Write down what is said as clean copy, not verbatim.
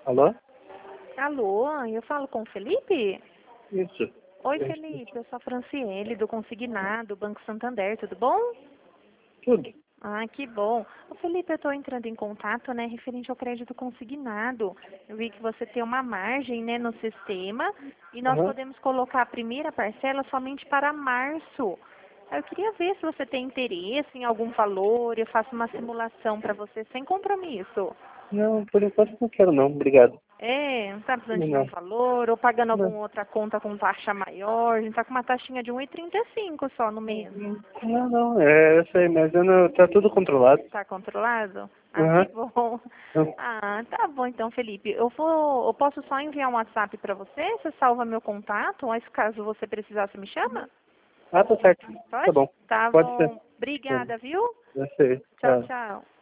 Alô? Alô, eu falo com o Felipe? Isso. Oi, Felipe, eu sou a Franciele, do Consignado, Banco Santander, tudo bom? Tudo. Ah, que bom. Ô, Felipe, eu estou entrando em contato, né, referente ao crédito consignado. Eu vi que você tem uma margem, né, no sistema e nós Aham. podemos colocar a primeira parcela somente para março. Eu queria ver se você tem interesse em algum valor, eu faço uma simulação para você sem compromisso. Não, por enquanto não quero não, obrigado. É, não está precisando de nenhum Não. valor, ou pagando Não. alguma outra conta com taxa maior. A gente está com uma taxinha de 1,35 só no mês. Não, não, eu sei, mas eu não, tá tudo controlado. Está controlado? Ah, que Aham. bom. Ah, tá bom então, Felipe. Eu posso só enviar um WhatsApp para você? Você salva meu contato, mas caso você precisar, você me chama? Ah, tá certo. Tá Pode? bom. Tá Pode ser. bom. Obrigada, viu? Eu sei. Tchau, Tá. tchau.